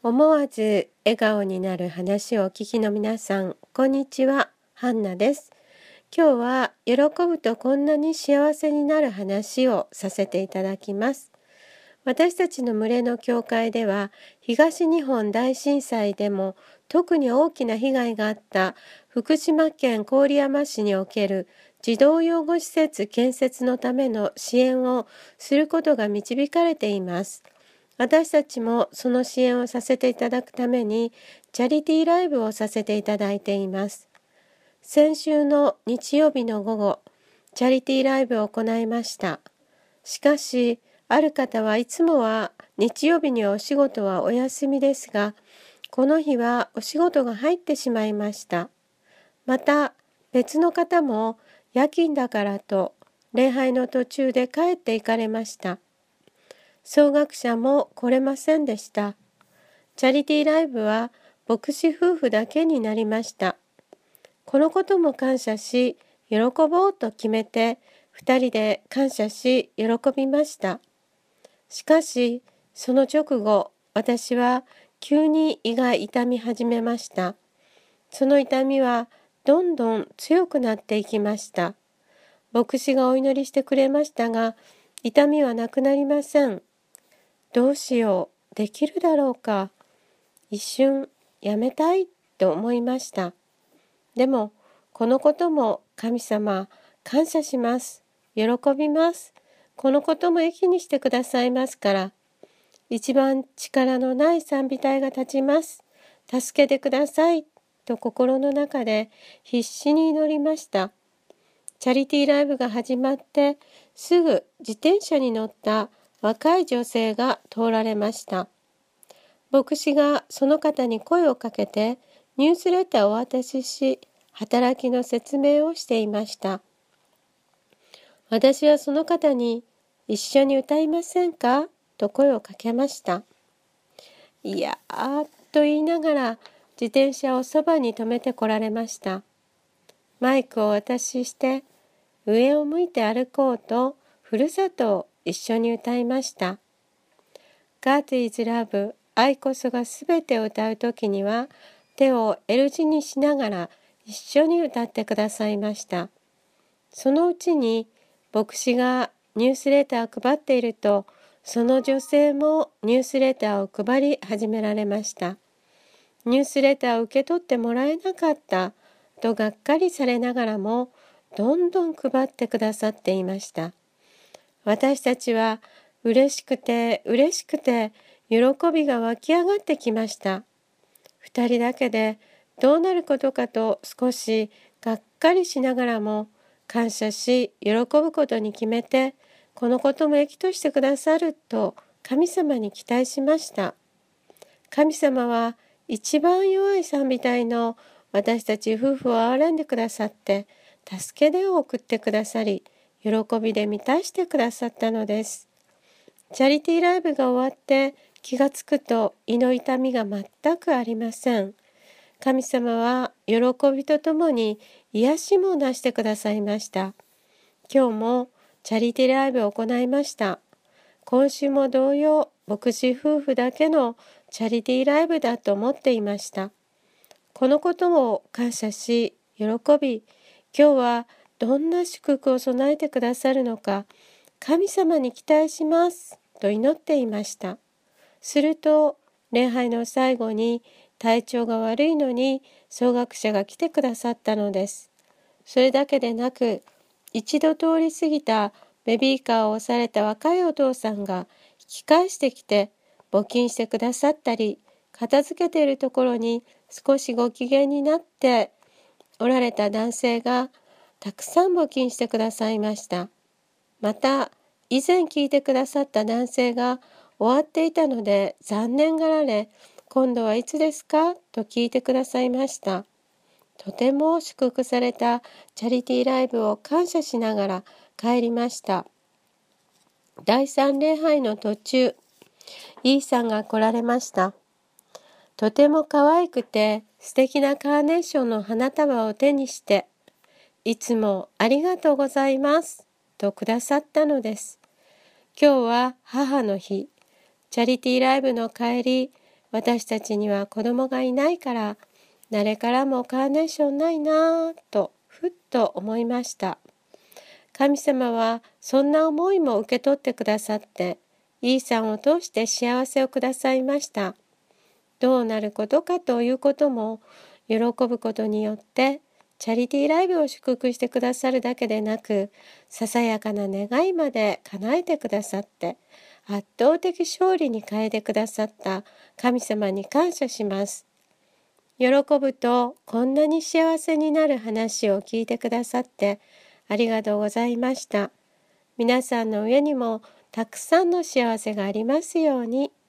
思わず笑顔になる話をお聞きの皆さん、こんにちは、ハンナです。今日は喜ぶとこんなに幸せになる話をさせていただきます。私たちの群れの教会では、東日本大震災でも特に大きな被害があった福島県郡山市における児童養護施設建設のための支援をすることが導かれています。私たちもその支援をさせていただくためにチャリティーライブをさせていただいています。先週の日曜日の午後、チャリティーライブを行いました。しかし、ある方はいつもは日曜日にはお仕事はお休みですが、この日はお仕事が入ってしまいました。また別の方も夜勤だからと礼拝の途中で帰って行かれました。奏楽者も来れませんでした。チャリティーライブは牧師夫婦だけになりました。このことも感謝し、喜ぼうと決めて、2人で感謝し、喜びました。しかし、その直後、私は急に胃が痛み始めました。その痛みはどんどん強くなっていきました。牧師がお祈りしてくれましたが、痛みはなくなりません。どうしよう、できるだろうか。一瞬やめたいと思いました。でも、このことも神様、感謝します。喜びます。このことも益にしてくださいますから。一番力のない賛美隊が立ちます。助けてください。と心の中で必死に祈りました。チャリティーライブが始まってすぐ自転車に乗った若い女性が通られました。牧師がその方に声をかけてニュースレターをお渡しし、働きの説明をしていました。私はその方に一緒に歌いませんかと声をかけました。いやーと言いながら自転車をそばに止めてこられました。マイクをお渡しして上を向いて歩こうとふるさとを一緒に歌いました。God is Love 愛こそがすべてを歌うときには手を L 字にしながら一緒に歌ってくださいました。そのうちに牧師がニュースレターを配っていると、その女性もニュースレターを配り始められました。ニュースレターを受け取ってもらえなかったとがっかりされながらも、どんどん配ってくださっていました。私たちは嬉しくて喜びが湧き上がってきました。2人だけでどうなることかと少しがっかりしながらも感謝し喜ぶことに決めて、このことも益としてくださると神様に期待しました。神様は一番弱い賛美隊の私たち夫婦を憐れんでくださって助け出を送ってくださり、喜びで満たしてくださったのです。チャリティーライブが終わって気がつくと胃の痛みが全くありません。神様は喜びとともに癒しもなしてくださいました。今日もチャリティーライブを行いました。今週も同様、牧師夫婦だけのチャリティーライブだと思っていました。このことを感謝し、喜び、今日はどんな祝福を備えてくださるのか、神様に期待しますと祈っていました。すると、礼拝の最後に体調が悪いのに奏楽者が来てくださったのです。それだけでなく、一度通り過ぎたベビーカーを押された若いお父さんが引き返してきて募金してくださったり、片付けているところに少しご機嫌になっておられた男性がたくさん募金してくださいました。また、以前聞いてくださった男性が終わっていたので残念がられ、今度はいつですかと聞いてくださいました。とても祝福されたチャリティーライブを感謝しながら帰りました。第3礼拝の途中、イーさんが来られました。とても可愛くて素敵なカーネーションの花束を手にして、いつもありがとうございますとくださったのです。今日は母の日。チャリティーライブの帰り、 私たちには子供がいないから誰からもカーネーションないなぁとふっと思いました。神様はそんな思いも受け取ってくださって、イーさんを通して幸せをくださいました。どうなることかということも喜ぶことによってチャリティーライブを祝福してくださるだけでなく、ささやかな願いまで叶えてくださって圧倒的勝利に変えてくださった神様に感謝します。喜ぶとこんなに幸せになる話を聞いてくださってありがとうございました。皆さんの上にもたくさんの幸せがありますように。